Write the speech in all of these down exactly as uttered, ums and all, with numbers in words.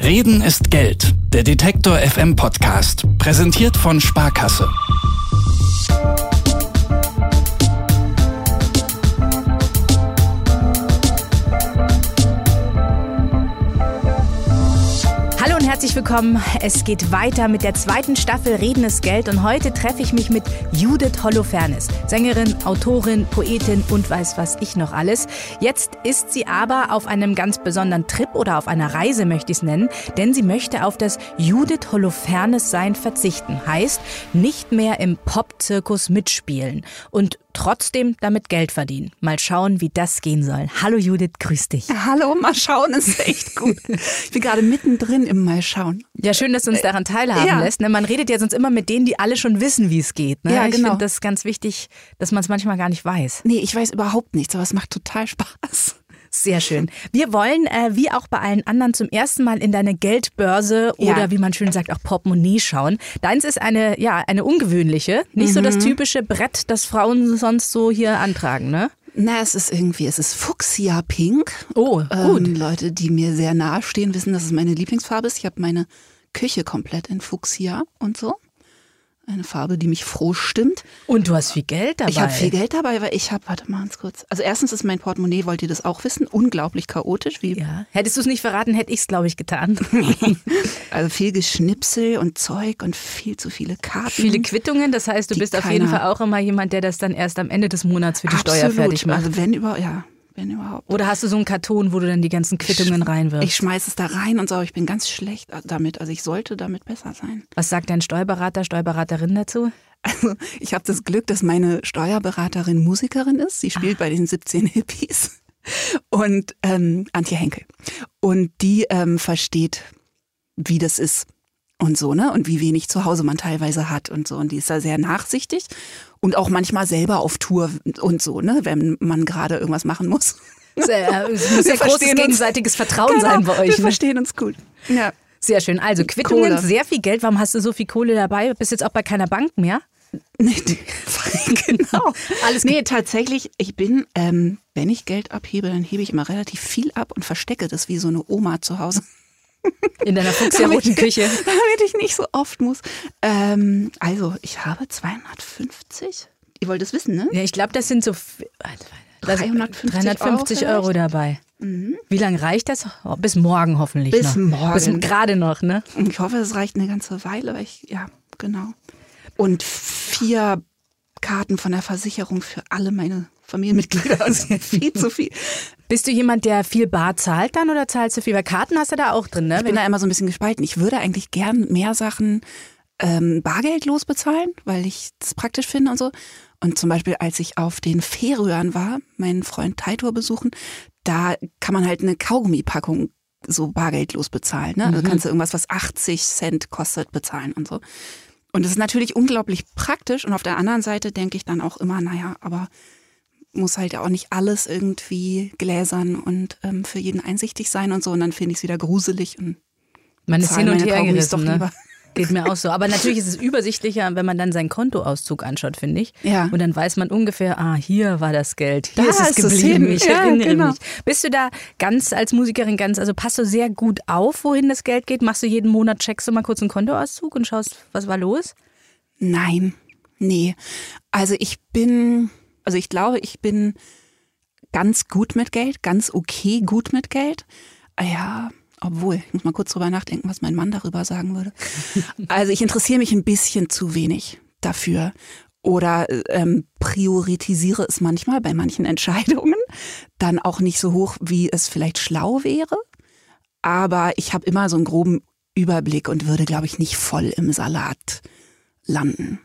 Reden ist Geld. Der Detektor F M Podcast. Präsentiert von Sparkasse. Hallo und herzlich willkommen. Es geht weiter mit der zweiten Staffel Reden ist Geld und heute treffe ich mich mit Judith Holofernes, Sängerin, Autorin, Poetin und weiß was ich noch alles. Jetzt ist sie aber auf einem ganz besonderen Trip oder auf einer Reise, möchte ich es nennen, denn sie möchte auf das Judith Holofernes-Sein verzichten. Heißt, nicht mehr im Pop-Zirkus mitspielen und trotzdem damit Geld verdienen. Mal schauen, wie das gehen soll. Hallo Judith, grüß dich. Hallo, mal schauen ist echt gut. Ich bin gerade mittendrin im Mal schauen. Ja, schön, dass du uns daran teilhaben ja. lässt. Man redet ja sonst immer mit denen, die alle schon wissen, wie es geht. Ne? Ja, ich genau. finde das ganz wichtig, dass man es manchmal gar nicht weiß. Nee, ich weiß überhaupt nichts, aber es macht total Spaß. Sehr schön. Wir wollen, äh, wie auch bei allen anderen, zum ersten Mal in deine Geldbörse oder ja. wie man schön sagt, auch Portemonnaie schauen. Deins ist eine, ja, eine ungewöhnliche, nicht mhm. so das typische Brett, das Frauen sonst so hier antragen, ne? Na, es ist irgendwie, es ist Fuchsia-Pink. Oh, gut. Ähm, Leute, die mir sehr nahe stehen, wissen, dass es meine Lieblingsfarbe ist. Ich habe meine Küche komplett in Fuchsia und so. Eine Farbe, die mich froh stimmt. Und du hast viel Geld dabei. Ich habe viel Geld dabei, weil ich habe, warte mal ganz kurz. Also erstens ist mein Portemonnaie, wollt ihr das auch wissen, unglaublich chaotisch. Wie ja. Hättest du es nicht verraten, hätte ich es, glaube ich, getan. Also viel Geschnipsel und Zeug und viel zu viele Karten. Viele Quittungen, das heißt, du bist auf jeden Fall auch immer jemand, der das dann erst am Ende des Monats für die Absolut. Steuer fertig macht. Also wenn über, ja. Wenn überhaupt. Oder hast du so einen Karton, wo du dann die ganzen Quittungen reinwirfst? Ich schmeiße es da rein und so, ich bin ganz schlecht damit. Also ich sollte damit besser sein. Was sagt dein Steuerberater, Steuerberaterin dazu? Also ich habe das Glück, dass meine Steuerberaterin Musikerin ist. Sie spielt ah. bei den siebzehn Hippies. Und ähm, Antje Henkel. Und die ähm, versteht, wie das ist. Und so, ne? Und wie wenig zu Hause man teilweise hat und so. Und die ist da sehr nachsichtig und auch manchmal selber auf Tour und so, ne? Wenn man gerade irgendwas machen muss. Sehr, es muss ja großes gegenseitiges Vertrauen genau, sein bei euch. Wir ne? verstehen uns gut. Ja. Sehr schön. Also Quittungen, Kohle. Sehr viel Geld. Warum hast du so viel Kohle dabei? Bist jetzt auch bei keiner Bank mehr? Nee, genau. Alles nee, tatsächlich, ich bin, ähm, wenn ich Geld abhebe, dann hebe ich immer relativ viel ab und verstecke das wie so eine Oma zu Hause. In deiner fuchsroten Küche. Damit ich nicht so oft muss. Ähm, also, ich habe zweihundertfünfzig. Ihr wollt es wissen, ne? Ja, ich glaube, das sind so dreihundertfünfzig, dreihundertfünfzig Euro, Euro dabei. Mhm. Wie lange reicht das? Oh, bis morgen hoffentlich bis noch. Morgen. Bis morgen. Gerade noch, ne? Ich hoffe, es reicht eine ganze Weile. Weil ich, ja, genau. Und vier Karten von der Versicherung für alle meine Familienmitglieder. Also viel zu viel. Bist du jemand, der viel bar zahlt dann oder zahlst du viel? Weil Karten hast du da auch drin, ne? Ich bin da immer so ein bisschen gespalten. Ich würde eigentlich gern mehr Sachen ähm, bargeldlos bezahlen, weil ich das praktisch finde und so. Und zum Beispiel, als ich auf den Färöern war, meinen Freund Teitur besuchen, da kann man halt eine Kaugummipackung so bargeldlos bezahlen. Ne? Also mhm. kannst du irgendwas, was achtzig Cent kostet, bezahlen und so. Und das ist natürlich unglaublich praktisch. Und auf der anderen Seite denke ich dann auch immer, naja, aber muss halt ja auch nicht alles irgendwie gläsern und ähm, für jeden einsichtig sein und so. Und dann finde ich es wieder gruselig. Und man ist hin und her gerissen, doch ne? lieber. Geht mir auch so. Aber natürlich ist es übersichtlicher, wenn man dann seinen Kontoauszug anschaut, finde ich. Ja. Und dann weiß man ungefähr, ah, hier war das Geld, hier da ist es ist geblieben. Es ich ja, erinnere genau. mich. Bist du da ganz als Musikerin ganz, also passt du sehr gut auf, wohin das Geld geht? Machst du jeden Monat, checkst du mal kurz einen Kontoauszug und schaust, was war los? Nein, nee. Also ich bin, also ich glaube, ich bin ganz gut mit Geld, ganz okay gut mit Geld. Ja, obwohl, ich muss mal kurz drüber nachdenken, was mein Mann darüber sagen würde. Also ich interessiere mich ein bisschen zu wenig dafür oder ähm, priorisiere es manchmal bei manchen Entscheidungen dann auch nicht so hoch, wie es vielleicht schlau wäre. Aber ich habe immer so einen groben Überblick und würde, glaube ich, nicht voll im Salat landen.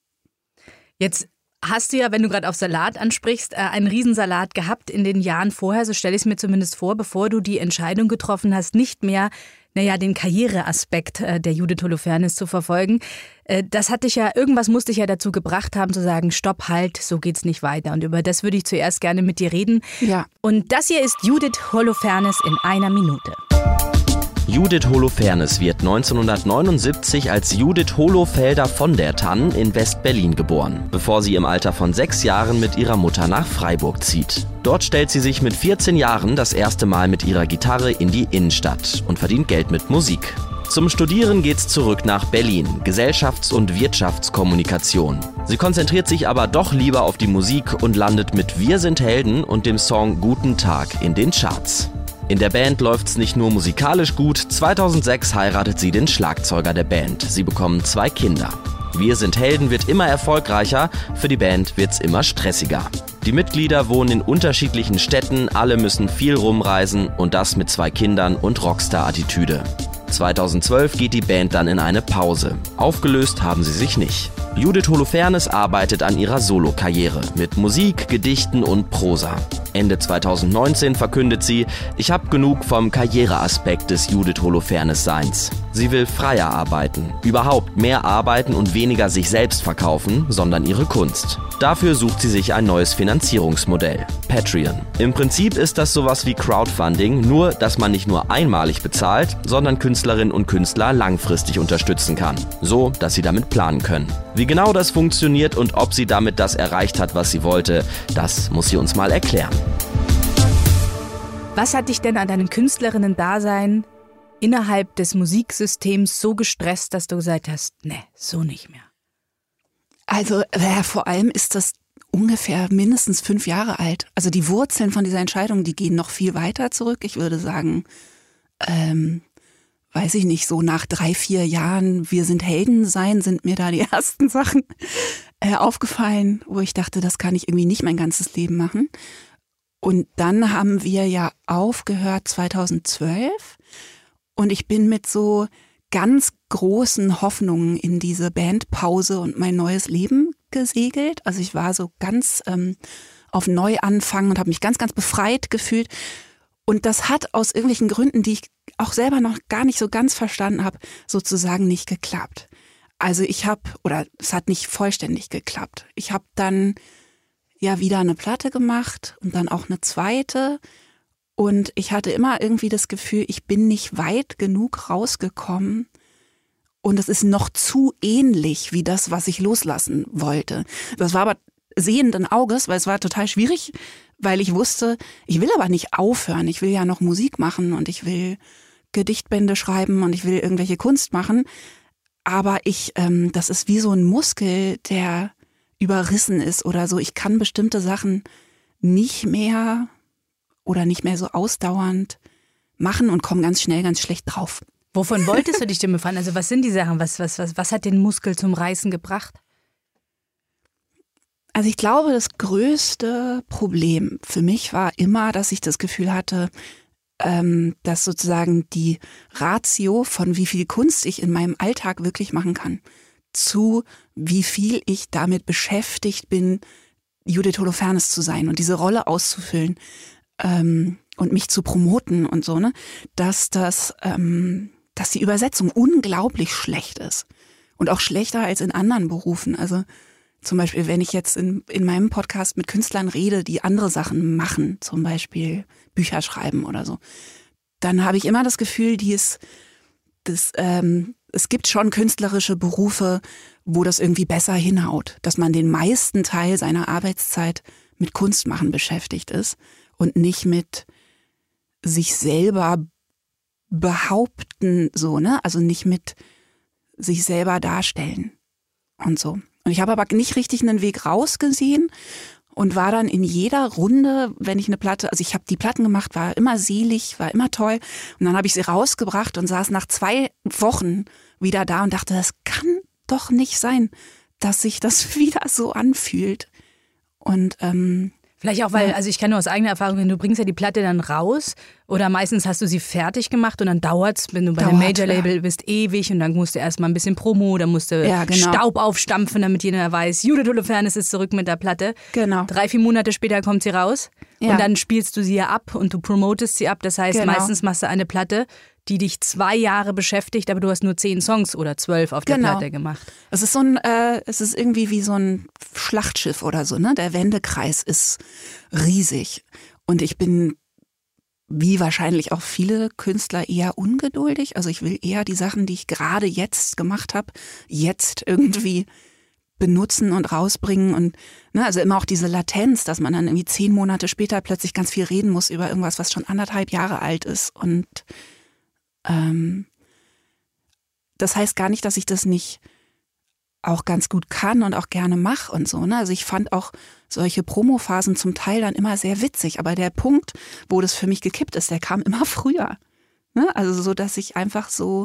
Jetzt hast du ja, wenn du gerade auf Salat ansprichst, einen Riesensalat gehabt in den Jahren vorher, so stelle ich es mir zumindest vor, bevor du die Entscheidung getroffen hast, nicht mehr, naja, den Karriereaspekt der Judith Holofernes zu verfolgen. Das hat dich ja, irgendwas musste dich ja dazu gebracht haben, zu sagen, stopp, halt, so geht's nicht weiter. Und über das würde ich zuerst gerne mit dir reden. Ja. Und das hier ist Judith Holofernes in einer Minute. Judith Holofernes wird neunzehnhundertneunundsiebzig als Judith Holofelder von der Tann in West-Berlin geboren, bevor sie im Alter von sechs Jahren mit ihrer Mutter nach Freiburg zieht. Dort stellt sie sich mit vierzehn Jahren das erste Mal mit ihrer Gitarre in die Innenstadt und verdient Geld mit Musik. Zum Studieren geht's zurück nach Berlin, Gesellschafts- und Wirtschaftskommunikation. Sie konzentriert sich aber doch lieber auf die Musik und landet mit Wir sind Helden und dem Song Guten Tag in den Charts. In der Band läuft's nicht nur musikalisch gut, zweitausendsechs heiratet sie den Schlagzeuger der Band. Sie bekommen zwei Kinder. Wir sind Helden wird immer erfolgreicher, für die Band wird's immer stressiger. Die Mitglieder wohnen in unterschiedlichen Städten, alle müssen viel rumreisen und das mit zwei Kindern und Rockstar-Attitüde. zweitausendzwölf geht die Band dann in eine Pause. Aufgelöst haben sie sich nicht. Judith Holofernes arbeitet an ihrer Solokarriere mit Musik, Gedichten und Prosa. Ende zweitausendneunzehn verkündet sie, ich habe genug vom Karriereaspekt des Judith Holofernes-Seins. Sie will freier arbeiten, überhaupt mehr arbeiten und weniger sich selbst verkaufen, sondern ihre Kunst. Dafür sucht sie sich ein neues Finanzierungsmodell, Patreon. Im Prinzip ist das sowas wie Crowdfunding, nur dass man nicht nur einmalig bezahlt, sondern Künstlerinnen und Künstler langfristig unterstützen kann, so dass sie damit planen können. Wie genau das funktioniert und ob sie damit das erreicht hat, was sie wollte, das muss sie uns mal erklären. Was hat dich denn an deinem Künstlerinnen-Dasein innerhalb des Musiksystems so gestresst, dass du gesagt hast, ne, so nicht mehr? Also äh, vor allem ist das ungefähr mindestens fünf Jahre alt. Also die Wurzeln von dieser Entscheidung, die gehen noch viel weiter zurück. Ich würde sagen, ähm, weiß ich nicht, so nach drei, vier Jahren Wir sind Helden sein, sind mir da die ersten Sachen äh, aufgefallen, wo ich dachte, das kann ich irgendwie nicht mein ganzes Leben machen. Und dann haben wir ja aufgehört zweitausendzwölf und ich bin mit so ganz großen Hoffnungen in diese Bandpause und mein neues Leben gesegelt. Also ich war so ganz ähm, auf Neuanfang und habe mich ganz, ganz befreit gefühlt. Und das hat aus irgendwelchen Gründen, die ich auch selber noch gar nicht so ganz verstanden habe, sozusagen nicht geklappt. Also ich habe, oder es hat nicht vollständig geklappt. Ich habe dann ja wieder eine Platte gemacht und dann auch eine zweite. Und ich hatte immer irgendwie das Gefühl, ich bin nicht weit genug rausgekommen. Und es ist noch zu ähnlich wie das, was ich loslassen wollte. Das war aber sehenden Auges, weil es war total schwierig, weil ich wusste, ich will aber nicht aufhören. Ich will ja noch Musik machen und ich will Gedichtbände schreiben und ich will irgendwelche Kunst machen. Aber ich, ähm, das ist wie so ein Muskel, der überrissen ist oder so. Ich kann bestimmte Sachen nicht mehr oder nicht mehr so ausdauernd machen und komme ganz schnell ganz schlecht drauf. Wovon wolltest du dich denn befreien? Also was sind die Sachen? Was, was, was, was hat den Muskel zum Reißen gebracht? Also ich glaube, das größte Problem für mich war immer, dass ich das Gefühl hatte, ähm, dass sozusagen die Ratio von wie viel Kunst ich in meinem Alltag wirklich machen kann, zu wie viel ich damit beschäftigt bin, Judith Holofernes zu sein und diese Rolle auszufüllen ähm, und mich zu promoten und so, ne, dass das, ähm, dass die Übersetzung unglaublich schlecht ist und auch schlechter als in anderen Berufen. Also zum Beispiel, wenn ich jetzt in, in meinem Podcast mit Künstlern rede, die andere Sachen machen, zum Beispiel Bücher schreiben oder so, dann habe ich immer das Gefühl, die ist, das, ähm, es gibt schon künstlerische Berufe, wo das irgendwie besser hinhaut, dass man den meisten Teil seiner Arbeitszeit mit Kunstmachen beschäftigt ist und nicht mit sich selber behaupten, so, ne? Also nicht mit sich selber darstellen und so. Und ich habe aber nicht richtig einen Weg rausgesehen und war dann in jeder Runde, wenn ich eine Platte, also ich habe die Platten gemacht, war immer selig, war immer toll. Und dann habe ich sie rausgebracht und saß nach zwei Wochen wieder da und dachte, das kann doch nicht sein, dass sich das wieder so anfühlt. Und ähm, vielleicht auch, weil, also ich kann nur aus eigener Erfahrung, wenn du bringst ja die Platte dann raus oder meistens hast du sie fertig gemacht und dann dauert's, wenn du bei Dauert, einem Major-Label ja. bist, ewig und dann musst du erstmal ein bisschen Promo, dann musst du Ja, genau. Staub aufstampfen, damit jeder weiß, Judith Holofernes ist zurück mit der Platte. Genau. Drei, vier Monate später kommt sie raus Ja. und dann spielst du sie ja ab und du promotest sie ab. Das heißt, Genau. meistens machst du eine Platte, die dich zwei Jahre beschäftigt, aber du hast nur zehn Songs oder zwölf auf der Genau. Platte gemacht. Es ist so ein, äh, es ist irgendwie wie so ein Schlachtschiff oder so, ne? Der Wendekreis ist riesig. Und ich bin wie wahrscheinlich auch viele Künstler eher ungeduldig. Also ich will eher die Sachen, die ich gerade jetzt gemacht habe, jetzt irgendwie benutzen und rausbringen. Und ne, also immer auch diese Latenz, dass man dann irgendwie zehn Monate später plötzlich ganz viel reden muss über irgendwas, was schon anderthalb Jahre alt ist. Und ähm, das heißt gar nicht, dass ich das nicht auch ganz gut kann und auch gerne mache und so. Ne? Also ich fand auch solche Promophasen zum Teil dann immer sehr witzig. Aber der Punkt, wo das für mich gekippt ist, der kam immer früher. Ne? Also so, dass ich einfach so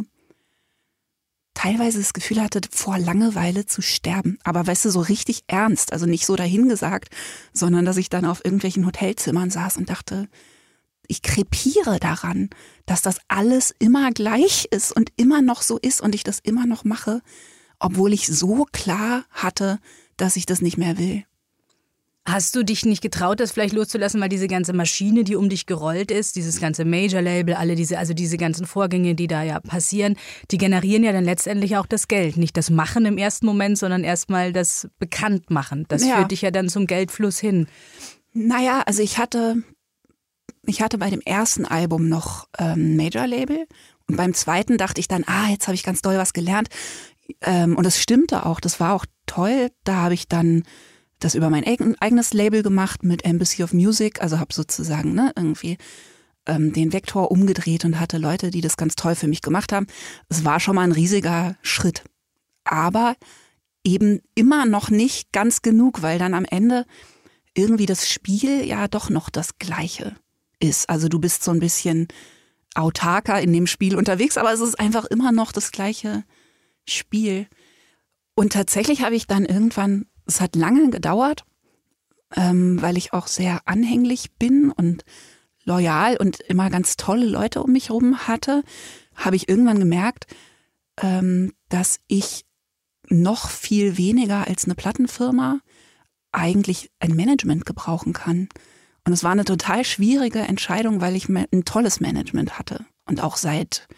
teilweise das Gefühl hatte, vor Langeweile zu sterben. Aber weißt du, so richtig ernst. Also nicht so dahingesagt, sondern dass ich dann auf irgendwelchen Hotelzimmern saß und dachte, ich krepiere daran, dass das alles immer gleich ist und immer noch so ist und ich das immer noch mache, obwohl ich so klar hatte, dass ich das nicht mehr will. Hast du dich nicht getraut, das vielleicht loszulassen, weil diese ganze Maschine, die um dich gerollt ist, dieses ganze Major-Label, alle diese, also diese ganzen Vorgänge, die da ja passieren, die generieren ja dann letztendlich auch das Geld. Nicht das Machen im ersten Moment, sondern erstmal das Bekanntmachen. Das ja. führt dich ja dann zum Geldfluss hin. Naja, also ich hatte, ich hatte bei dem ersten Album noch ähm, Major-Label und beim zweiten dachte ich dann, ah, jetzt habe ich ganz doll was gelernt. Ähm, und das stimmte auch, das war auch toll. Da habe ich dann das über mein eigenes Label gemacht mit Embassy of Music, also habe sozusagen ne, irgendwie ähm, den Vektor umgedreht und hatte Leute, die das ganz toll für mich gemacht haben. Es war schon mal ein riesiger Schritt, aber eben immer noch nicht ganz genug, weil dann am Ende irgendwie das Spiel ja doch noch das Gleiche ist. Also du bist so ein bisschen autarker in dem Spiel unterwegs, aber es ist einfach immer noch das gleiche Spiel. Und tatsächlich habe ich dann irgendwann, es hat lange gedauert, ähm, weil ich auch sehr anhänglich bin und loyal und immer ganz tolle Leute um mich herum hatte, habe ich irgendwann gemerkt, ähm, dass ich noch viel weniger als eine Plattenfirma eigentlich ein Management gebrauchen kann. Und es war eine total schwierige Entscheidung, weil ich ein tolles Management hatte und auch seit,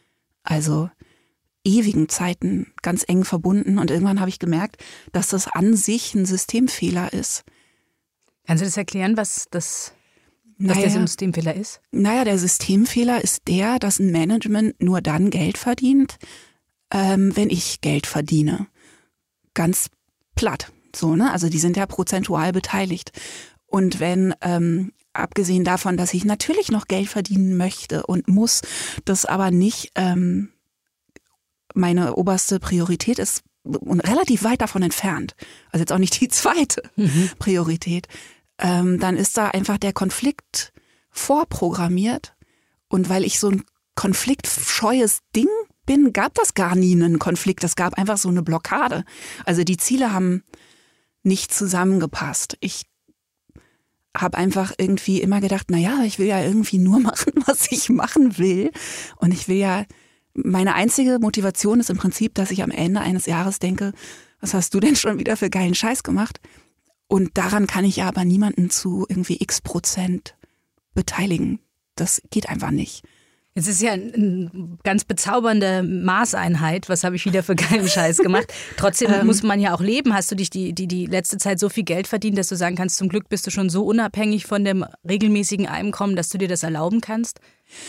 also ewigen Zeiten ganz eng verbunden. Und irgendwann habe ich gemerkt, dass das an sich ein Systemfehler ist. Kannst du das erklären, was, das, naja, was der Systemfehler ist? Naja, der Systemfehler ist der, dass ein Management nur dann Geld verdient, ähm, wenn ich Geld verdiene. Ganz platt. So, ne? Also die sind ja prozentual beteiligt. Und wenn, ähm, abgesehen davon, dass ich natürlich noch Geld verdienen möchte und muss, das aber nicht ähm, meine oberste Priorität ist und relativ weit davon entfernt, also jetzt auch nicht die zweite mhm. Priorität, ähm, dann ist da einfach der Konflikt vorprogrammiert. Und weil ich so ein konfliktscheues Ding bin, gab das gar nie einen Konflikt. Es gab einfach so eine Blockade. Also die Ziele haben nicht zusammengepasst. Ich habe einfach irgendwie immer gedacht, na ja, ich will ja irgendwie nur machen, was ich machen will. Und ich will ja, meine einzige Motivation ist im Prinzip, dass ich am Ende eines Jahres denke, was hast du denn schon wieder für geilen Scheiß gemacht? Und daran kann ich ja aber niemanden zu irgendwie x Prozent beteiligen. Das geht einfach nicht. Jetzt ist ja eine ganz bezaubernde Maßeinheit. Was habe ich wieder für geilen Scheiß gemacht? Trotzdem ähm, muss man ja auch leben. Hast du dich die, die, die letzte Zeit so viel Geld verdient, dass du sagen kannst, zum Glück bist du schon so unabhängig von dem regelmäßigen Einkommen, dass du dir das erlauben kannst?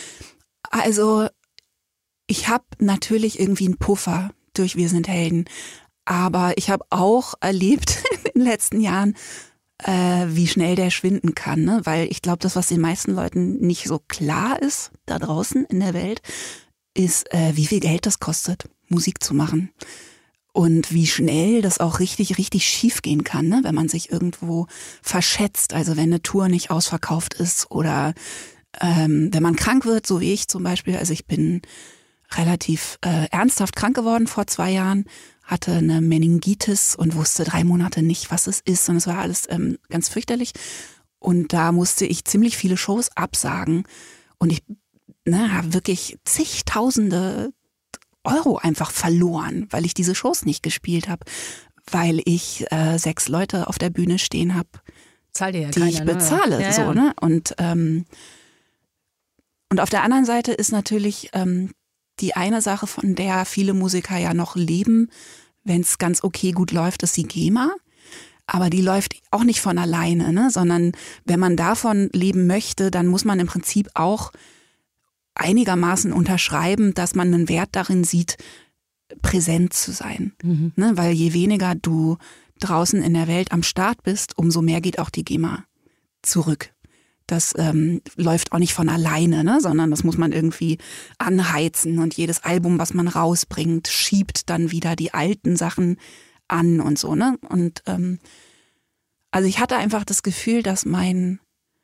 Also ich habe natürlich irgendwie einen Puffer durch Wir sind Helden. Aber ich habe auch erlebt in den letzten Jahren, äh, wie schnell der schwinden kann. Ne? Weil ich glaube, das, was den meisten Leuten nicht so klar ist, da draußen in der Welt, ist, äh, wie viel Geld das kostet, Musik zu machen. Und wie schnell das auch richtig, richtig schief gehen kann, ne? Wenn man sich irgendwo verschätzt. Also wenn eine Tour nicht ausverkauft ist oder ähm, wenn man krank wird, so wie ich zum Beispiel. Also ich bin relativ äh, ernsthaft krank geworden vor zwei Jahren, hatte eine Meningitis und wusste drei Monate nicht, was es ist. Und es war alles ähm, ganz fürchterlich. Und da musste ich ziemlich viele Shows absagen. Und ich ne, habe wirklich zigtausende Euro einfach verloren, weil ich diese Shows nicht gespielt habe. Weil ich äh, sechs Leute auf der Bühne stehen habe, ja die keiner, ich bezahle. Ne? Ja, so, ja. Ne? Und, ähm, und auf der anderen Seite ist natürlich ähm, die eine Sache, von der viele Musiker ja noch leben, wenn es ganz okay gut läuft, ist die GEMA. Aber die läuft auch nicht von alleine, ne? Sondern wenn man davon leben möchte, dann muss man im Prinzip auch einigermaßen unterschreiben, dass man einen Wert darin sieht, präsent zu sein. Mhm. Ne? Weil je weniger du draußen in der Welt am Start bist, umso mehr geht auch die GEMA zurück. Das ähm, läuft auch nicht von alleine, ne? Sondern das muss man irgendwie anheizen und jedes Album, was man rausbringt, schiebt dann wieder die alten Sachen an und so, ne? Und ähm, also ich hatte einfach das Gefühl, dass mein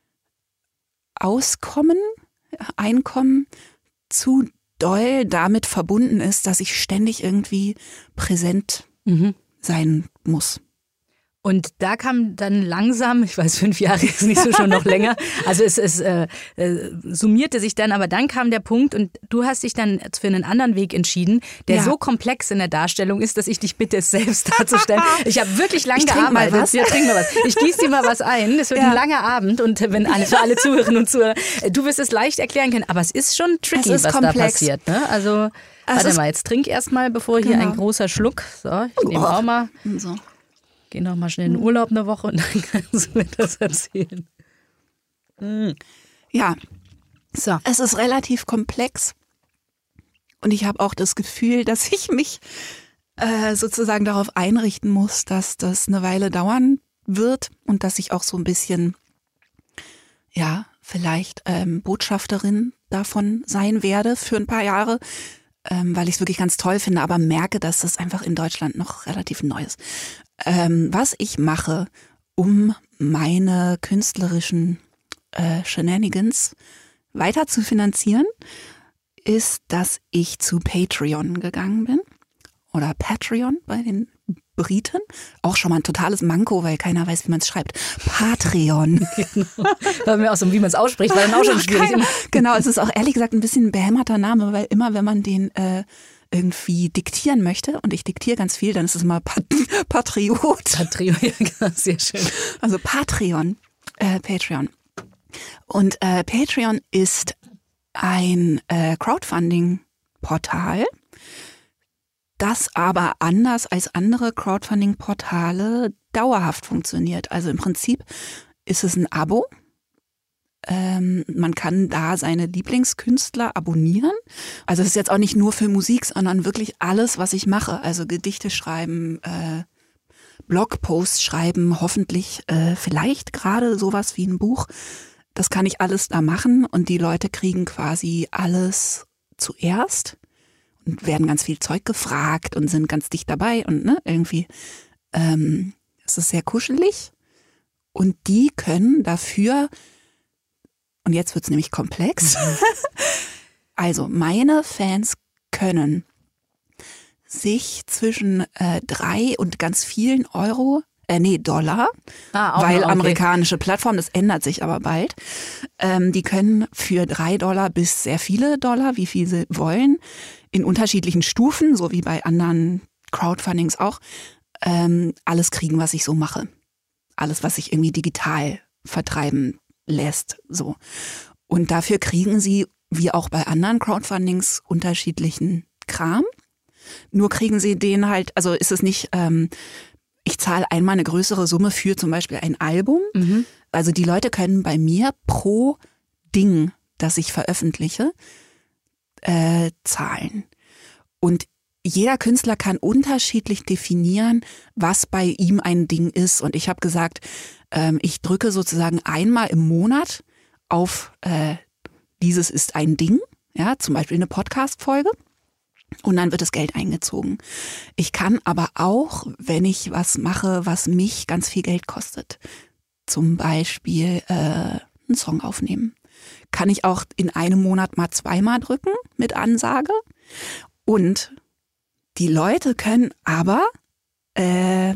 Auskommen, Einkommen zu doll damit verbunden ist, dass ich ständig irgendwie präsent mhm. sein muss. Und da kam dann langsam, ich weiß, fünf Jahre ist nicht so schon noch länger, also es, es äh, äh, summierte sich dann, aber dann kam der Punkt und du hast dich dann für einen anderen Weg entschieden, der ja. so komplex in der Darstellung ist, dass ich dich bitte, es selbst darzustellen. Ich habe wirklich lange gearbeitet. Mal was. Ja, trink mal was. Ich gieße dir mal was ein, es wird ja. ein langer Abend und wenn alle, für alle Zuhörerinnen und Zuhörer, du wirst es leicht erklären können, aber es ist schon tricky, ist was komplex. Da passiert. Ne? Also, also warte mal, jetzt trink erst mal, bevor hier genau. ein großer Schluck, so, ich nehme oh. auch mal. So. Geh noch mal schnell in den Urlaub eine Woche und dann kannst du mir das erzählen. Mhm. Ja, so. Es ist relativ komplex und ich habe auch das Gefühl, dass ich mich äh, sozusagen darauf einrichten muss, dass das eine Weile dauern wird und dass ich auch so ein bisschen, ja, vielleicht ähm, Botschafterin davon sein werde für ein paar Jahre, ähm, weil ich es wirklich ganz toll finde, aber merke, dass das einfach in Deutschland noch relativ neu ist. Ähm, was ich mache, um meine künstlerischen äh, Shenanigans weiter zu finanzieren, ist, dass ich zu Patreon gegangen bin. Oder Patreon bei den Briten. Auch schon mal ein totales Manko, weil keiner weiß, wie man es schreibt. Patreon. Genau. Weil mir auch so, wie man es ausspricht, war dann auch schon schwierig. Keiner. Genau, es ist auch ehrlich gesagt ein bisschen ein behämmerter Name, weil immer, wenn man den äh, irgendwie diktieren möchte, und ich diktiere ganz viel, dann ist es mal Pat- Patriot. Patriot, ja, sehr schön. Also Patreon, äh, Patreon. Und äh, Patreon ist ein äh, Crowdfunding-Portal, das aber anders als andere Crowdfunding-Portale dauerhaft funktioniert. Also im Prinzip ist es ein Abo. Ähm, man kann da seine Lieblingskünstler abonnieren. Also es ist jetzt auch nicht nur für Musik, sondern wirklich alles, was ich mache. Also Gedichte schreiben, äh, Blogposts schreiben, hoffentlich äh, vielleicht gerade sowas wie ein Buch. Das kann ich alles da machen und die Leute kriegen quasi alles zuerst und werden ganz viel Zeug gefragt und sind ganz dicht dabei und ne, irgendwie ähm, es ist sehr kuschelig und die können dafür, und jetzt wird's nämlich komplex, also meine Fans können sich zwischen äh, drei und ganz vielen Euro, äh, nee, Dollar, ah, weil noch, okay. amerikanische Plattform, das ändert sich aber bald, ähm, die können für drei Dollar bis sehr viele Dollar, wie viel sie wollen, in unterschiedlichen Stufen, so wie bei anderen Crowdfundings auch, ähm, alles kriegen, was ich so mache. Alles, was sich irgendwie digital vertreiben lässt, so. Und dafür kriegen sie, wie auch bei anderen Crowdfundings, unterschiedlichen Kram. Nur kriegen sie den halt, also ist es nicht, ähm, ich zahle einmal eine größere Summe für zum Beispiel ein Album. Mhm. Also die Leute können bei mir pro Ding, das ich veröffentliche, äh, zahlen. Und jeder Künstler kann unterschiedlich definieren, was bei ihm ein Ding ist. Und ich habe gesagt, ähm, ich drücke sozusagen einmal im Monat auf äh, dieses ist ein Ding, ja, zum Beispiel eine Podcast-Folge. Und dann wird das Geld eingezogen. Ich kann aber auch, wenn ich was mache, was mich ganz viel Geld kostet, zum Beispiel äh, einen Song aufnehmen, kann ich auch in einem Monat mal zweimal drücken mit Ansage. Und die Leute können aber, äh,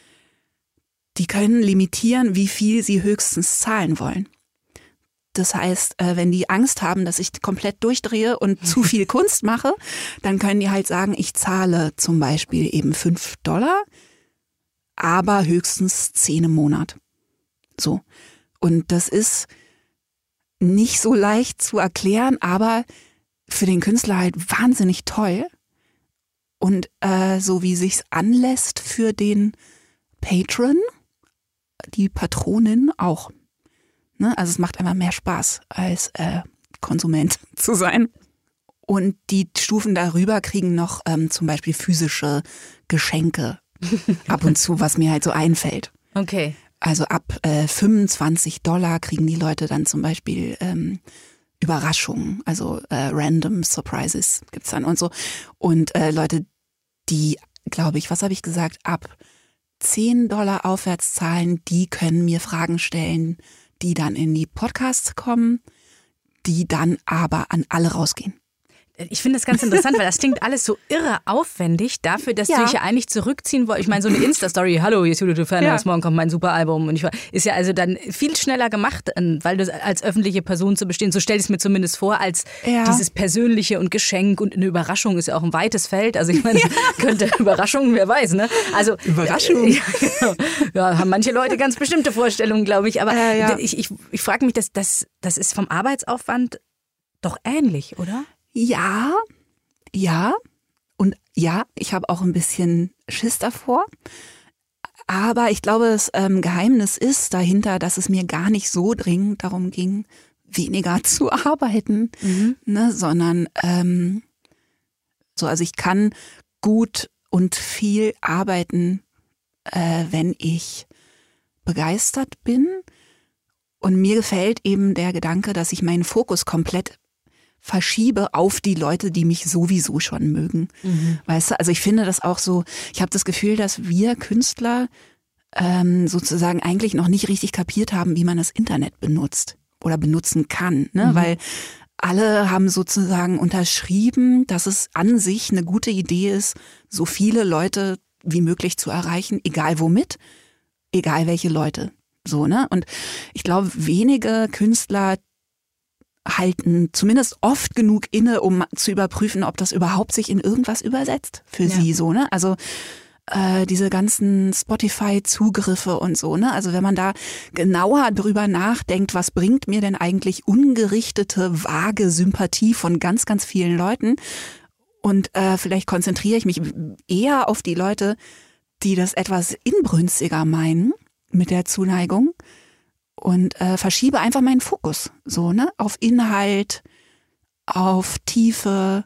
die können limitieren, wie viel sie höchstens zahlen wollen. Das heißt, wenn die Angst haben, dass ich komplett durchdrehe und zu viel Kunst mache, dann können die halt sagen, ich zahle zum Beispiel eben fünf Dollar, aber höchstens zehn im Monat. So. Und das ist nicht so leicht zu erklären, aber für den Künstler halt wahnsinnig toll. Und äh, so wie sich's anlässt für den Patron, die Patronin auch. Ne? Also es macht einfach mehr Spaß, als äh, Konsument zu sein. Und die Stufen darüber kriegen noch ähm, zum Beispiel physische Geschenke ab und zu, was mir halt so einfällt. Okay. Also ab äh, fünfundzwanzig Dollar kriegen die Leute dann zum Beispiel ähm, Überraschungen, also äh, Random Surprises gibt's dann und so. Und äh, Leute, die, glaube ich, was habe ich gesagt, ab zehn Dollar aufwärts zahlen, die können mir Fragen stellen, die dann in die Podcasts kommen, die dann aber an alle rausgehen. Ich finde das ganz interessant, weil das klingt alles so irre aufwendig dafür, dass ja. du dich ja eigentlich zurückziehen wolltest. Ich meine, so eine Insta-Story, hallo, hier ist Judith Holofernes, ja. morgen kommt mein super Album. Und ich war, ist ja also dann viel schneller gemacht, weil du als öffentliche Person zu bestehen, so stell ich es mir zumindest vor, als ja. dieses Persönliche und Geschenk und eine Überraschung ist ja auch ein weites Feld. Also ich meine, ja. könnte Überraschung, wer weiß, ne? Also Überraschung. Ja, genau. Ja, haben manche Leute ganz bestimmte Vorstellungen, glaube ich. Aber äh, ja. ich, ich, ich frage mich, das, das, das ist vom Arbeitsaufwand doch ähnlich, oder? Ja, ja und ja, ich habe auch ein bisschen Schiss davor. Aber ich glaube, das ähm, Geheimnis ist dahinter, dass es mir gar nicht so dringend darum ging, weniger zu arbeiten, mhm. ne, sondern ähm, so, also ich kann gut und viel arbeiten, äh, wenn ich begeistert bin. Und mir gefällt eben der Gedanke, dass ich meinen Fokus komplett verschiebe auf die Leute, die mich sowieso schon mögen. Mhm. Weißt du, also ich finde das auch so, ich habe das Gefühl, dass wir Künstler ähm, sozusagen eigentlich noch nicht richtig kapiert haben, wie man das Internet benutzt oder benutzen kann, ne? Mhm. Weil alle haben sozusagen unterschrieben, dass es an sich eine gute Idee ist, so viele Leute wie möglich zu erreichen, egal womit, egal welche Leute. So, ne? Und ich glaube, wenige Künstler halten zumindest oft genug inne, um zu überprüfen, ob das überhaupt sich in irgendwas übersetzt für ja. sie, so, ne? Also äh, diese ganzen Spotify-Zugriffe und so, ne? Also wenn man da genauer drüber nachdenkt, was bringt mir denn eigentlich ungerichtete, vage Sympathie von ganz, ganz vielen Leuten? Und äh, vielleicht konzentriere ich mich eher auf die Leute, die das etwas inbrünstiger meinen mit der Zuneigung. Und äh, verschiebe einfach meinen Fokus so, ne, auf Inhalt, auf Tiefe,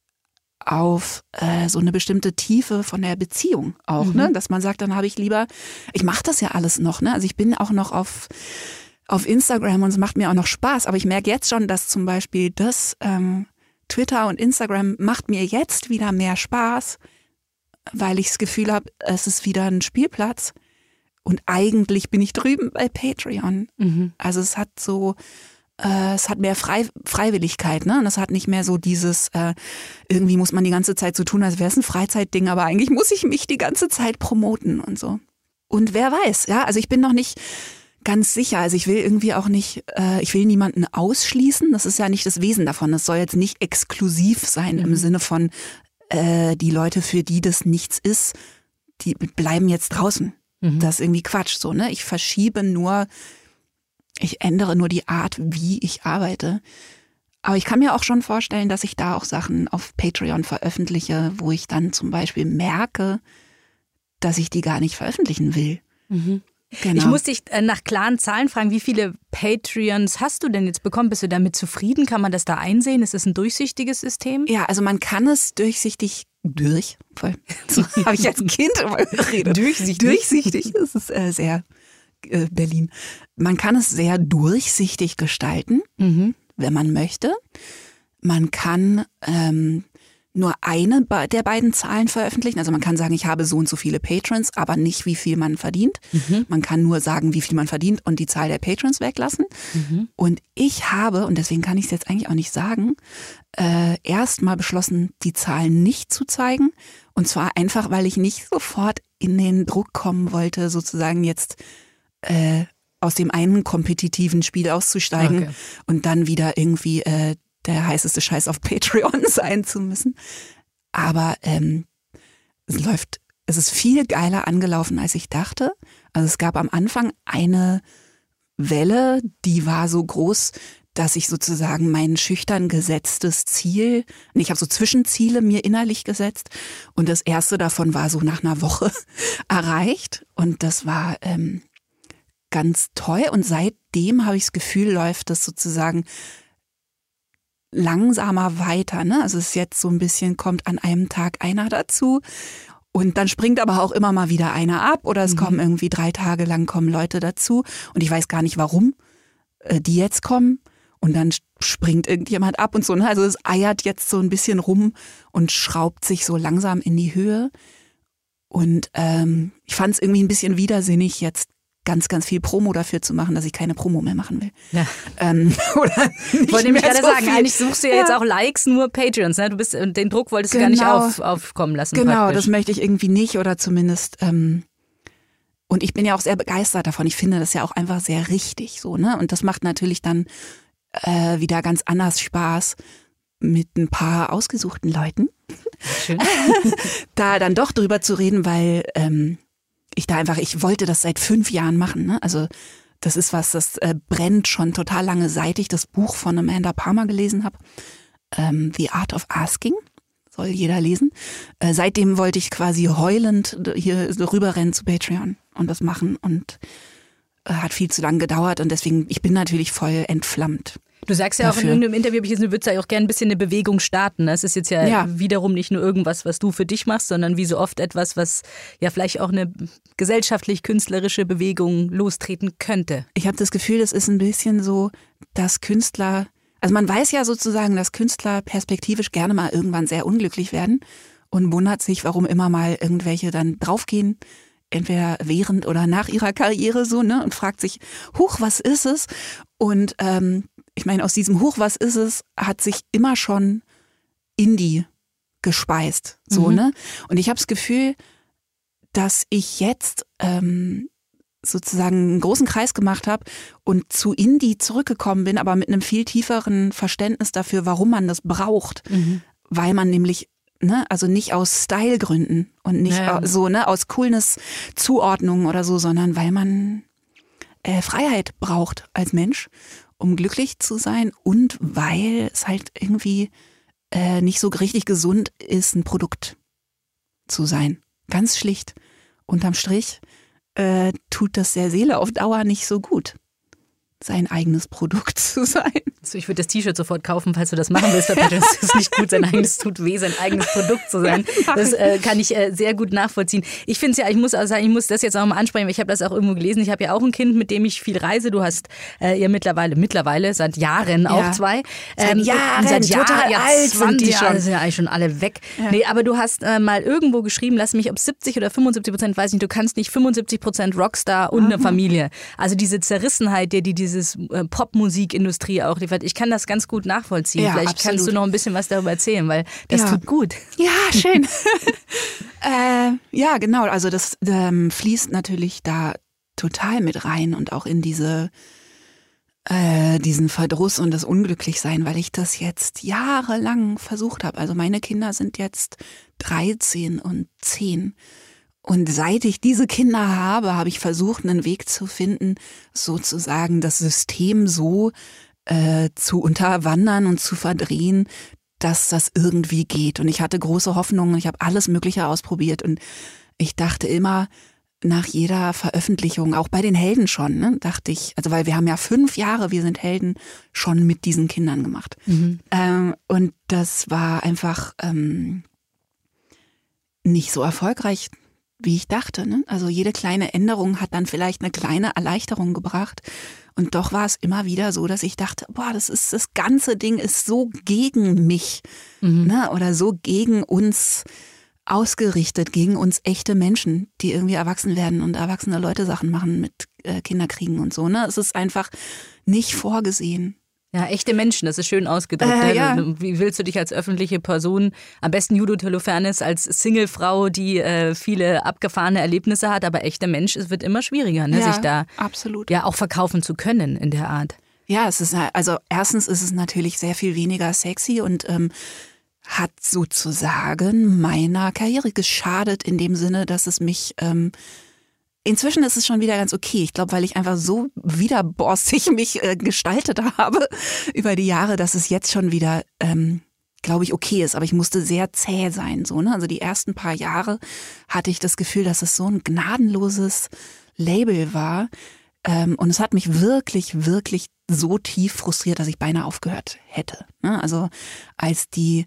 auf äh, so eine bestimmte Tiefe von der Beziehung auch, mhm. ne, dass man sagt, dann habe ich lieber, ich mache das ja alles noch, ne, also ich bin auch noch auf auf Instagram und es macht mir auch noch Spaß, aber ich merke jetzt schon, dass zum Beispiel das ähm, Twitter und Instagram macht mir jetzt wieder mehr Spaß, weil ich das Gefühl habe, es ist wieder ein Spielplatz. Und eigentlich bin ich drüben bei Patreon. Mhm. Also es hat so, äh, es hat mehr Frei, Freiwilligkeit, ne? Und es hat nicht mehr so dieses, äh, irgendwie muss man die ganze Zeit so tun, als wäre es ein Freizeitding, aber eigentlich muss ich mich die ganze Zeit promoten und so. Und wer weiß, ja, also ich bin noch nicht ganz sicher. Also ich will irgendwie auch nicht, äh, ich will niemanden ausschließen. Das ist ja nicht das Wesen davon. Das soll jetzt nicht exklusiv sein mhm. im Sinne von, äh, die Leute, für die das nichts ist, die bleiben jetzt draußen. Das ist irgendwie Quatsch, so, ne? Ich verschiebe nur, ich ändere nur die Art, wie ich arbeite. Aber ich kann mir auch schon vorstellen, dass ich da auch Sachen auf Patreon veröffentliche, wo ich dann zum Beispiel merke, dass ich die gar nicht veröffentlichen will. Mhm. Genau. Ich muss dich nach klaren Zahlen fragen, wie viele Patreons hast du denn jetzt bekommen? Bist du damit zufrieden? Kann man das da einsehen? Ist es ein durchsichtiges System? Ja, also man kann es durchsichtig durch, voll, so habe ich als Kind immer geredet. Durchsichtig. Durchsichtig, das ist äh, sehr äh, Berlin. Man kann es sehr durchsichtig gestalten, mhm. wenn man möchte. Man kann ähm, nur eine der beiden Zahlen veröffentlichen. Also man kann sagen, ich habe so und so viele Patrons, aber nicht, wie viel man verdient. Mhm. Man kann nur sagen, wie viel man verdient und die Zahl der Patrons weglassen. Mhm. Und ich habe, und deswegen kann ich es jetzt eigentlich auch nicht sagen, äh, erst mal beschlossen, die Zahlen nicht zu zeigen. Und zwar einfach, weil ich nicht sofort in den Druck kommen wollte, sozusagen jetzt äh, aus dem einen kompetitiven Spiel auszusteigen okay. und dann wieder irgendwie äh, der heißeste Scheiß auf Patreon sein zu müssen. Aber ähm, es läuft, es ist viel geiler angelaufen, als ich dachte. Also es gab am Anfang eine Welle, die war so groß, dass ich sozusagen mein schüchtern gesetztes Ziel, ich habe so Zwischenziele mir innerlich gesetzt und das erste davon war so nach einer Woche erreicht und das war ähm, ganz toll. Und seitdem habe ich das Gefühl, läuft das sozusagen langsamer weiter. Ne? Also es ist jetzt so ein bisschen, kommt an einem Tag einer dazu. Und dann springt aber auch immer mal wieder einer ab. Oder es mhm. kommen irgendwie drei Tage lang kommen Leute dazu. Und ich weiß gar nicht, warum äh, die jetzt kommen. Und dann springt irgendjemand ab und so. Ne? Also es eiert jetzt so ein bisschen rum und schraubt sich so langsam in die Höhe. Und ähm, ich fand es irgendwie ein bisschen widersinnig, jetzt ganz, ganz viel Promo dafür zu machen, dass ich keine Promo mehr machen will. Ja. Ähm, oder ich wollte nämlich gerade so sagen, viel. Eigentlich suchst du ja, ja jetzt auch Likes, nur Patreons. Ne? Du bist, den Druck wolltest du genau. gar nicht auf, aufkommen lassen. Genau, praktisch. Das möchte ich irgendwie nicht oder zumindest... Ähm, und ich bin ja auch sehr begeistert davon. Ich finde das ja auch einfach sehr richtig so, ne? Und das macht natürlich dann äh, wieder ganz anders Spaß mit ein paar ausgesuchten Leuten. Schön. Da dann doch drüber zu reden, weil ähm, ich da einfach, ich wollte das seit fünf Jahren machen. Ne? Also das ist was, das äh, brennt schon total lange, seit ich das Buch von Amanda Palmer gelesen habe. Ähm, The Art of Asking. Soll jeder lesen. Äh, seitdem wollte ich quasi heulend hier so rüberrennen zu Patreon und das machen und äh, hat viel zu lange gedauert und deswegen, ich bin natürlich voll entflammt. Du sagst ja dafür. auch in irgendeinem Interview, ich du würdest ja auch gerne ein bisschen eine Bewegung starten. Es ist jetzt ja, ja wiederum nicht nur irgendwas, was du für dich machst, sondern wie so oft etwas, was ja vielleicht auch eine gesellschaftlich-künstlerische Bewegung lostreten könnte. Ich habe das Gefühl, das ist ein bisschen so, dass Künstler, also man weiß ja sozusagen, dass Künstler perspektivisch gerne mal irgendwann sehr unglücklich werden und wundert sich, warum immer mal irgendwelche dann draufgehen, entweder während oder nach ihrer Karriere so, ne, und fragt sich, huch, was ist es? Und ähm, ich meine, aus diesem Huch, was ist es, hat sich immer schon Indie gespeist, so, mhm. ne? Und ich habe das Gefühl, dass ich jetzt ähm, sozusagen einen großen Kreis gemacht habe und zu Indie zurückgekommen bin, aber mit einem viel tieferen Verständnis dafür, warum man das braucht, mhm. weil man nämlich, ne, also nicht aus Stylegründen und nicht ja. so, ne, aus Coolness-Zuordnungen oder so, sondern weil man äh, Freiheit braucht als Mensch, um glücklich zu sein und weil es halt irgendwie äh, nicht so richtig gesund ist, ein Produkt zu sein. Ganz schlicht. Unterm Strich äh, tut das der Seele auf Dauer nicht so gut, sein eigenes Produkt zu sein. Also ich würde das T-Shirt sofort kaufen, falls du das machen willst. Das ist nicht gut, sein eigenes tut weh, sein eigenes Produkt zu sein. Das äh, kann ich äh, sehr gut nachvollziehen. Ich finde es ja, ich muss auch sagen, ich muss das jetzt auch mal ansprechen, weil ich habe das auch irgendwo gelesen. Ich habe ja auch ein Kind, mit dem ich viel reise. Du hast äh, ja mittlerweile, mittlerweile seit Jahren auch ja. zwei. Ähm, seit Jahren, seit Jahren, total alt sind die schon. Jahre sind ja eigentlich schon alle weg. Ja. Nee, aber du hast äh, mal irgendwo geschrieben, lass mich ob siebzig oder fünfundsiebzig Prozent, weiß nicht, du kannst nicht fünfundsiebzig Prozent Rockstar und eine Familie. Also diese Zerrissenheit, die, die dieses äh, Popmusikindustrie auch liefert. Ich kann das ganz gut nachvollziehen. Ja, Vielleicht absolut. kannst du noch ein bisschen was darüber erzählen, weil das ja. tut gut. Ja, schön. äh, ja, genau. Also das ähm, fließt natürlich da total mit rein und auch in diese äh, diesen Verdruss und das Unglücklichsein, weil ich das jetzt jahrelang versucht habe. Also meine Kinder sind jetzt dreizehn und zehn. Und seit ich diese Kinder habe, habe ich versucht, einen Weg zu finden, sozusagen das System so äh, zu unterwandern und zu verdrehen, dass das irgendwie geht. Und ich hatte große Hoffnungen, ich habe alles Mögliche ausprobiert und ich dachte immer nach jeder Veröffentlichung, auch bei den Helden schon, ne, dachte ich, also weil wir haben ja fünf Jahre, wir sind Helden, schon mit diesen Kindern gemacht. Mhm. Ähm, und das war einfach ähm, nicht so erfolgreich, wie ich dachte. Ne? Also jede kleine Änderung hat dann vielleicht eine kleine Erleichterung gebracht. Und doch war es immer wieder so, dass ich dachte, boah, das ist, das ganze Ding ist so gegen mich, mhm. ne? Oder so gegen uns ausgerichtet, gegen uns echte Menschen, die irgendwie erwachsen werden und erwachsene Leute Sachen machen mit äh, Kinderkriegen und so. Ne? Es ist einfach nicht vorgesehen. Ja, echte Menschen, das ist schön ausgedrückt. Äh, ne? ja. Wie willst du dich als öffentliche Person, am besten Judith Holofernes, als Singlefrau, die äh, viele abgefahrene Erlebnisse hat, aber echter Mensch, es wird immer schwieriger, ne? Ja, sich da absolut. ja auch verkaufen zu können in der Art. Ja, es ist also erstens ist es natürlich sehr viel weniger sexy und ähm, hat sozusagen meiner Karriere geschadet in dem Sinne, dass es mich ähm, inzwischen ist es schon wieder ganz okay. Ich glaube, weil ich einfach so widerborstig mich äh, gestaltet habe über die Jahre, dass es jetzt schon wieder, ähm, glaube ich, okay ist. Aber ich musste sehr zäh sein. So, ne? Also die ersten paar Jahre hatte ich das Gefühl, dass es so ein gnadenloses Label war, Ähm, und es hat mich wirklich, wirklich so tief frustriert, dass ich beinahe aufgehört hätte. Ne? Also als die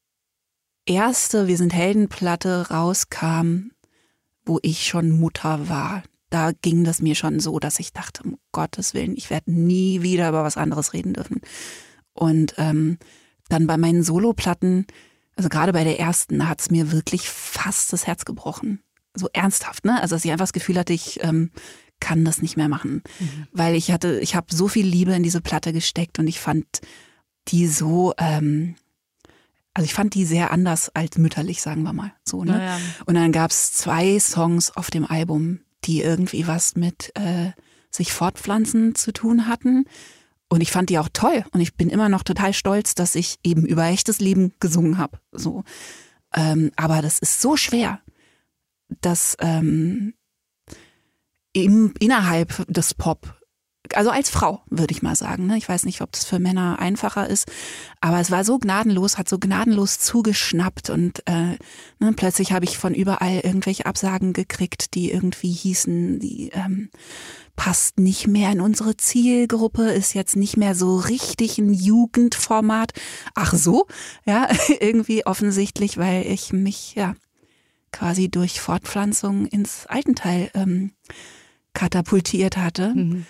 erste Wir sind Helden-Platte rauskam, wo ich schon Mutter war, da ging das mir schon so, dass ich dachte, um Gottes Willen, ich werde nie wieder über was anderes reden dürfen. Und ähm, dann bei meinen Soloplatten, also gerade bei der ersten, hat es mir wirklich fast das Herz gebrochen. So ernsthaft, ne? Also dass ich einfach das Gefühl hatte, ich ähm, kann das nicht mehr machen. Mhm. Weil ich hatte, ich habe so viel Liebe in diese Platte gesteckt und ich fand die so, ähm, also ich fand die sehr anders als mütterlich, sagen wir mal. So, ne? Naja. Und dann gab es zwei Songs auf dem Album, die irgendwie was mit äh, sich fortpflanzen zu tun hatten. Und ich fand die auch toll. Und ich bin immer noch total stolz, dass ich eben über echtes Leben gesungen habe. So. Ähm, aber das ist so schwer, dass ähm, im, innerhalb des Pop, also als Frau, würde ich mal sagen. Ne? Ich weiß nicht, ob das für Männer einfacher ist, aber es war so gnadenlos, hat so gnadenlos zugeschnappt und äh, ne, plötzlich habe ich von überall irgendwelche Absagen gekriegt, die irgendwie hießen, die ähm, passt nicht mehr in unsere Zielgruppe, ist jetzt nicht mehr so richtig ein Jugendformat. Ach so, ja, irgendwie offensichtlich, weil ich mich ja quasi durch Fortpflanzung ins Altenteil ähm, katapultiert hatte. Mhm.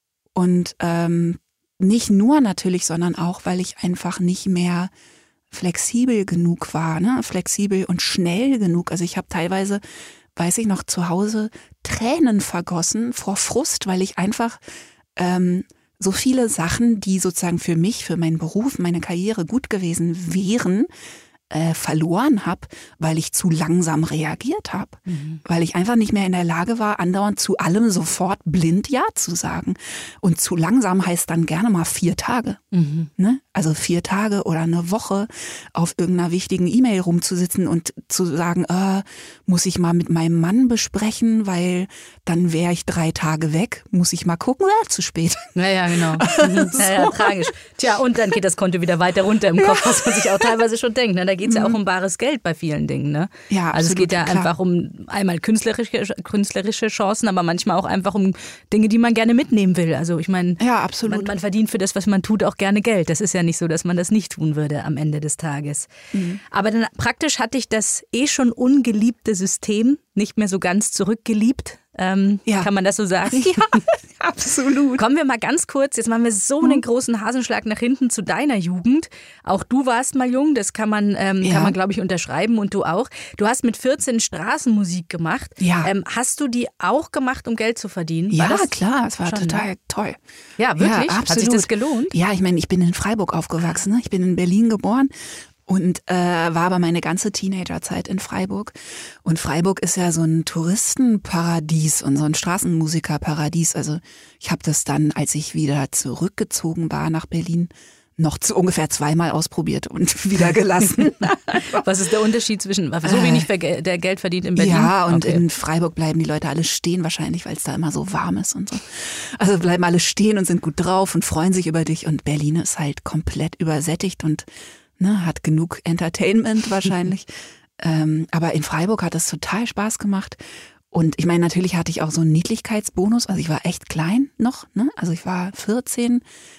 Und ähm, nicht nur natürlich, sondern auch, weil ich einfach nicht mehr flexibel genug war, ne? Flexibel und schnell genug. Also ich habe teilweise, weiß ich noch, zu Hause Tränen vergossen vor Frust, weil ich einfach ähm, so viele Sachen, die sozusagen für mich, für meinen Beruf, meine Karriere gut gewesen wären, äh, verloren habe, weil ich zu langsam reagiert habe. Mhm. Weil ich einfach nicht mehr in der Lage war, andauernd zu allem sofort blind Ja zu sagen. Und zu langsam heißt dann gerne mal vier Tage. Mhm. Ne? Also vier Tage oder eine Woche auf irgendeiner wichtigen E-Mail rumzusitzen und zu sagen, äh, muss ich mal mit meinem Mann besprechen, weil dann wäre ich drei Tage weg, muss ich mal gucken, oder zu spät. Naja, genau. Mhm. So. Ja, ja, tragisch. Tja, und dann geht das Konto wieder weiter runter im Kopf, ja. Was man sich auch teilweise schon denkt. Ne? Da geht es ja auch um bares Geld bei vielen Dingen. Ne? Ja, also absolut, es geht ja klar. einfach um einmal künstlerische, künstlerische Chancen, aber manchmal auch einfach um Dinge, die man gerne mitnehmen will. Also ich meine, ja, absolut. Man, man verdient für das, was man tut, auch gerne Geld. Das ist ja nicht so, dass man das nicht tun würde am Ende des Tages. Mhm. Aber dann praktisch hatte ich das eh schon ungeliebte System nicht mehr so ganz zurückgeliebt. Ähm, ja. Kann man das so sagen? Ja, absolut. Kommen wir mal ganz kurz, jetzt machen wir so einen großen Hasenschlag nach hinten zu deiner Jugend. Auch du warst mal jung, das kann man, ähm, ja. kann man glaube ich unterschreiben und du auch. Du hast mit vierzehn Straßenmusik gemacht. Ja. Ähm, hast du die auch gemacht, um Geld zu verdienen? Ja, war das klar, es war schon, total ne? toll. Ja, wirklich? Ja, absolut. Hat sich das gelohnt? Ja, ich meine, ich bin in Freiburg aufgewachsen, ne? Ich bin in Berlin geboren. Und äh, war aber meine ganze Teenagerzeit in Freiburg. Und Freiburg ist ja so ein Touristenparadies und so ein Straßenmusikerparadies. Also ich habe das dann, als ich wieder zurückgezogen war nach Berlin, noch zu ungefähr zweimal ausprobiert und wieder gelassen. Was ist der Unterschied zwischen so wenig äh, der Geld verdient in Berlin? Ja, und okay. In Freiburg bleiben die Leute alle stehen wahrscheinlich, weil es da immer so warm ist und so. Also bleiben alle stehen und sind gut drauf und freuen sich über dich. Und Berlin ist halt komplett übersättigt und Ne, hat genug Entertainment wahrscheinlich. ähm, aber in Freiburg hat es total Spaß gemacht. Und ich meine, natürlich hatte ich auch so einen Niedlichkeitsbonus. Also ich war echt klein noch. Ne? Also ich war vierzehn,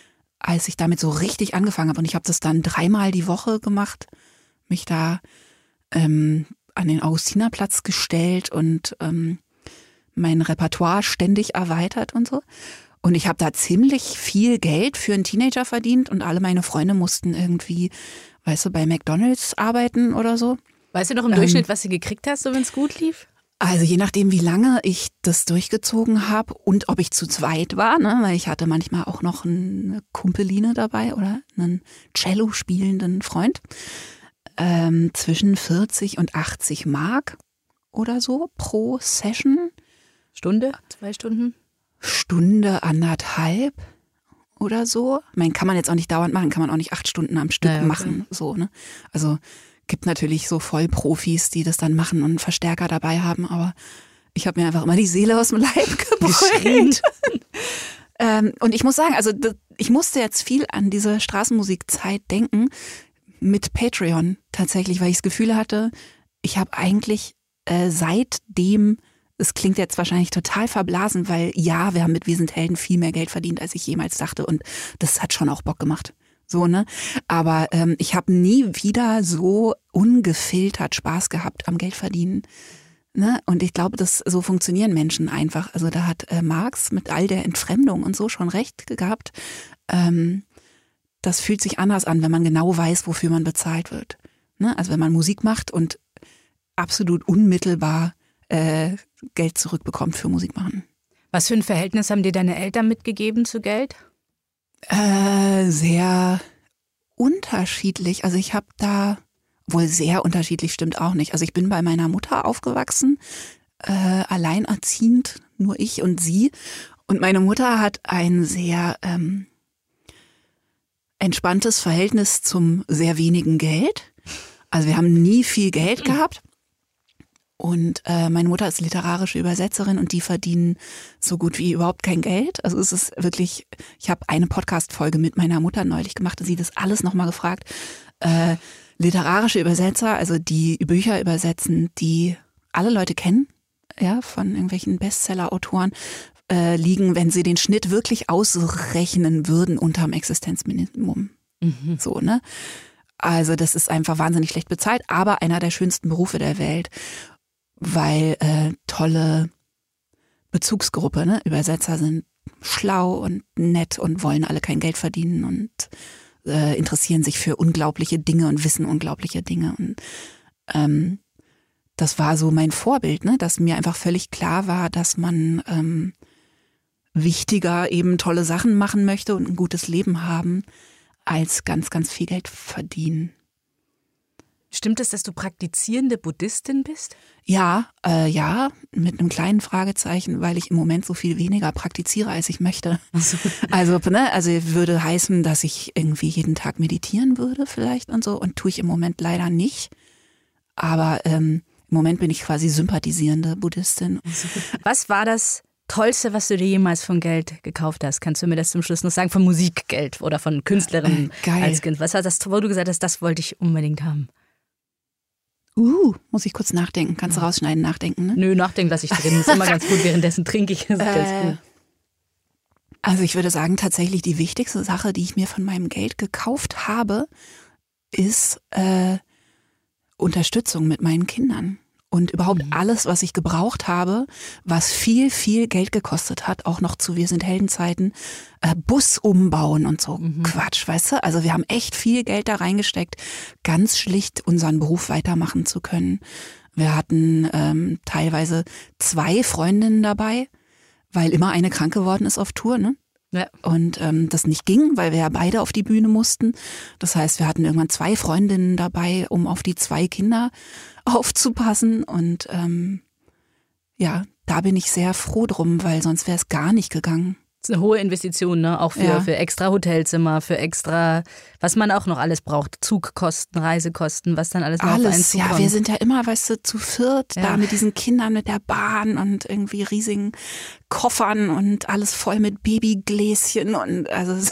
als ich damit so richtig angefangen habe. Und ich habe das dann dreimal die Woche gemacht. Mich da ähm, an den Augustinerplatz gestellt und ähm, mein Repertoire ständig erweitert und so. Und ich habe da ziemlich viel Geld für einen Teenager verdient und alle meine Freunde mussten irgendwie, weißt du, bei McDonald's arbeiten oder so. Weißt du noch im Durchschnitt, ähm, was du gekriegt hast, so wenn es gut lief? Also je nachdem, wie lange ich das durchgezogen habe und ob ich zu zweit war, ne, weil ich hatte manchmal auch noch eine Kumpeline dabei oder einen Cello spielenden Freund, ähm, zwischen vierzig und achtzig Mark oder so pro Session. Stunde? Zwei Stunden? Stunde, anderthalb oder so. Ich meine, kann man jetzt auch nicht dauernd machen, kann man auch nicht acht Stunden am Stück naja, machen. Okay. So, ne? Also gibt natürlich so Vollprofis, die das dann machen und einen Verstärker dabei haben, aber ich habe mir einfach immer die Seele aus dem Leib gebrüllt. ähm, und ich muss sagen, also ich musste jetzt viel an diese Straßenmusikzeit denken mit Patreon tatsächlich, weil ich das Gefühl hatte, ich habe eigentlich äh, seitdem das klingt jetzt wahrscheinlich total verblasen, weil ja, wir haben mit Wir sind Helden viel mehr Geld verdient, als ich jemals dachte und das hat schon auch Bock gemacht. So, ne? Aber ähm, ich habe nie wieder so ungefiltert Spaß gehabt am Geldverdienen. Ne? Und ich glaube, dass so funktionieren Menschen einfach. Also da hat äh, Marx mit all der Entfremdung und so schon recht gehabt. Ähm, das fühlt sich anders an, wenn man genau weiß, wofür man bezahlt wird. Ne? Also wenn man Musik macht und absolut unmittelbar äh, Geld zurückbekommt für Musik machen. Was für ein Verhältnis haben dir deine Eltern mitgegeben zu Geld? Äh, sehr unterschiedlich. Also ich habe da, wohl sehr unterschiedlich stimmt auch nicht. Also ich bin bei meiner Mutter aufgewachsen, äh, alleinerziehend, nur ich und sie. Und meine Mutter hat ein sehr ähm, entspanntes Verhältnis zum sehr wenigen Geld. Also wir haben nie viel Geld gehabt. Und äh, meine Mutter ist literarische Übersetzerin und die verdienen so gut wie überhaupt kein Geld. Also es ist wirklich, ich habe eine Podcast-Folge mit meiner Mutter neulich gemacht und sie das alles nochmal gefragt. Äh, literarische Übersetzer, also die Bücher übersetzen, die alle Leute kennen, ja, von irgendwelchen Bestseller-Autoren, äh, liegen, wenn sie den Schnitt wirklich ausrechnen würden, unterm Existenzminimum. Mhm. So, ne? Also das ist einfach wahnsinnig schlecht bezahlt, aber einer der schönsten Berufe der Welt. Weil äh, tolle Bezugsgruppe, ne? Übersetzer sind schlau und nett und wollen alle kein Geld verdienen und äh, interessieren sich für unglaubliche Dinge und wissen unglaubliche Dinge. Und ähm, das war so mein Vorbild, ne? Dass mir einfach völlig klar war, dass man ähm, wichtiger eben tolle Sachen machen möchte und ein gutes Leben haben, als ganz, ganz viel Geld verdienen. Stimmt es, dass du praktizierende Buddhistin bist? Ja, äh, ja, mit einem kleinen Fragezeichen, weil ich im Moment so viel weniger praktiziere, als ich möchte. So. Also, ne, also würde heißen, dass ich irgendwie jeden Tag meditieren würde vielleicht und so und tue ich im Moment leider nicht. Aber ähm, im Moment bin ich quasi sympathisierende Buddhistin. So. Was war das Tollste, was du dir jemals von Geld gekauft hast? Kannst du mir das zum Schluss noch sagen? Von Musikgeld oder von Künstlerinnen äh, geil. als Kind? Was war das, wo du gesagt hast, das wollte ich unbedingt haben? Uh, muss ich kurz nachdenken. Kannst du rausschneiden, nachdenken, ne? Nö, nachdenken lasse ich drin. Das ist immer ganz gut. Währenddessen trinke ich. Das ist äh, ganz gut. Also ich würde sagen, tatsächlich die wichtigste Sache, die ich mir von meinem Geld gekauft habe, ist äh, Unterstützung mit meinen Kindern. Und überhaupt mhm. alles, was ich gebraucht habe, was viel, viel Geld gekostet hat, auch noch zu Wir sind Heldenzeiten, äh, Bus umbauen und so mhm. Quatsch, weißt du? Also wir haben echt viel Geld da reingesteckt, ganz schlicht unseren Beruf weitermachen zu können. Wir hatten ähm, teilweise zwei Freundinnen dabei, weil immer eine krank geworden ist auf Tour, ne? Ja. Und ähm, das nicht ging, weil wir ja beide auf die Bühne mussten. Das heißt, wir hatten irgendwann zwei Freundinnen dabei, um auf die zwei Kinder aufzupassen. Und ähm, ja, da bin ich sehr froh drum, weil sonst wäre es gar nicht gegangen. Das ist eine hohe Investition, ne? Auch für, ja. für extra Hotelzimmer, für extra, was man auch noch alles braucht. Zugkosten, Reisekosten, was dann alles noch alles, auf einen zukommt. Ja, wir sind ja immer, weißt du, zu viert, ja. da mit diesen Kindern mit der Bahn und irgendwie riesigen Koffern und alles voll mit Babygläschen und also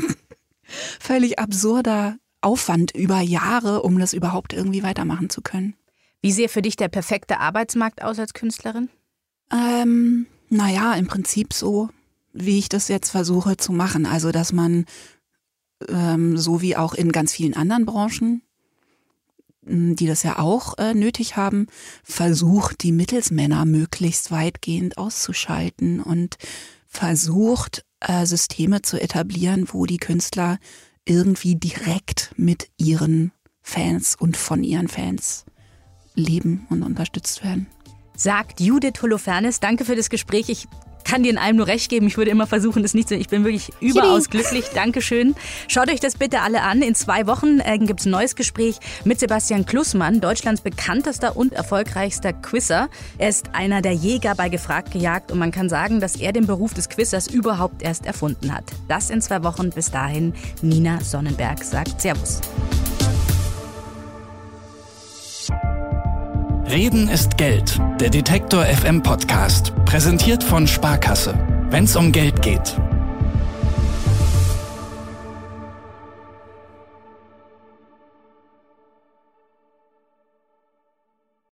völlig absurder Aufwand über Jahre, um das überhaupt irgendwie weitermachen zu können. Wie sähe für dich der perfekte Arbeitsmarkt aus als Künstlerin? Ähm, naja, im Prinzip so, wie ich das jetzt versuche zu machen. Also, dass man, ähm, so wie auch in ganz vielen anderen Branchen, die das ja auch äh, nötig haben, versucht, die Mittelsmänner möglichst weitgehend auszuschalten und versucht, äh, Systeme zu etablieren, wo die Künstler irgendwie direkt mit ihren Fans und von ihren Fans leben und unterstützt werden. Sagt Judith Holofernes. Danke für das Gespräch. Ich kann dir in allem nur recht geben. Ich würde immer versuchen, das nicht zu. Ich bin wirklich überaus glücklich. Dankeschön. Schaut euch das bitte alle an. In zwei Wochen äh, gibt es ein neues Gespräch mit Sebastian Klussmann, Deutschlands bekanntester und erfolgreichster Quizzer. Er ist einer der Jäger bei Gefragt gejagt und man kann sagen, dass er den Beruf des Quizzers überhaupt erst erfunden hat. Das in zwei Wochen. Bis dahin, Nina Sonnenberg sagt Servus. Reden ist Geld. Der Detektor F M Podcast. Präsentiert von Sparkasse. Wenn's um Geld geht.